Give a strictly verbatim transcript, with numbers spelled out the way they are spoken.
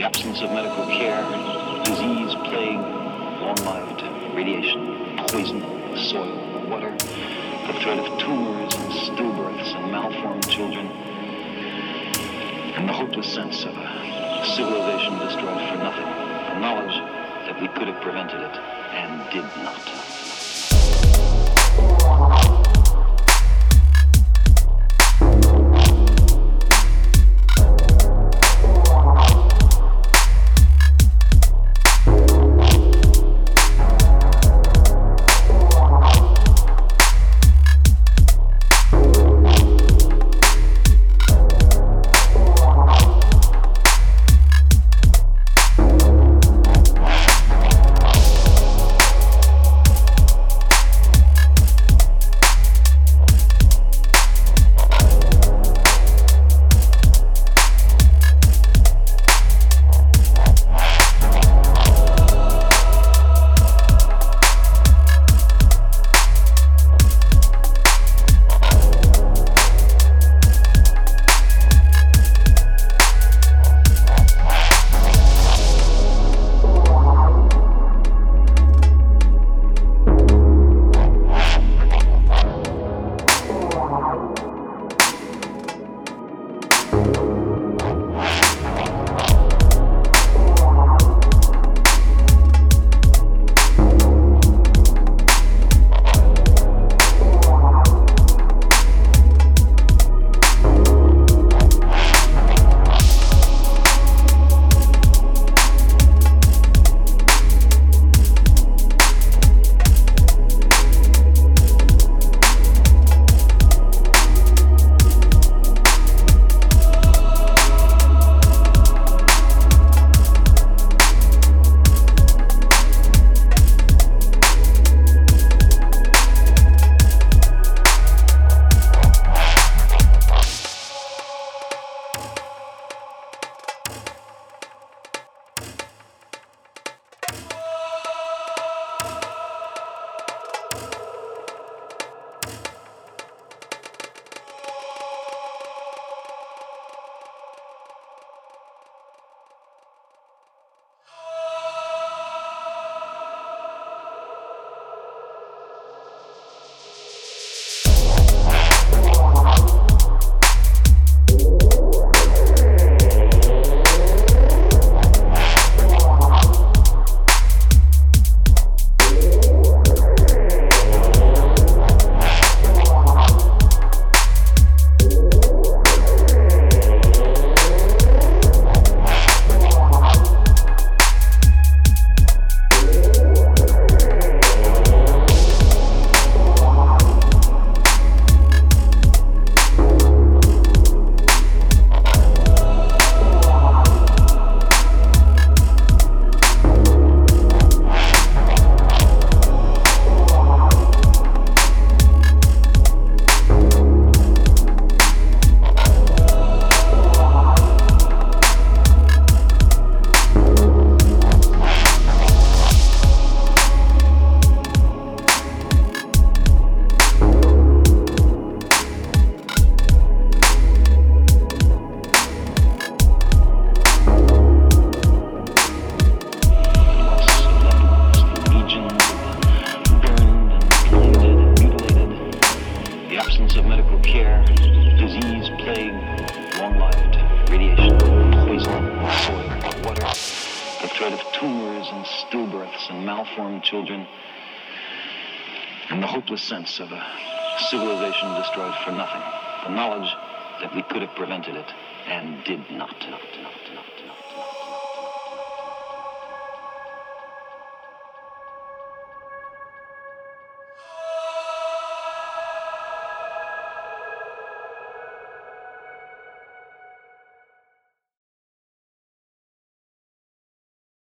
absence of medical care, disease, plague, long-lived radiation, poison, soil, water, the threat of tumors and stillbirths and malformed children, and the hopeless sense of a civilization destroyed for nothing, the knowledge that we could have prevented it and did not. Tumors and stillbirths and malformed children, and the hopeless sense of a civilization destroyed for nothing, the knowledge that we could have prevented it and did not. not, not.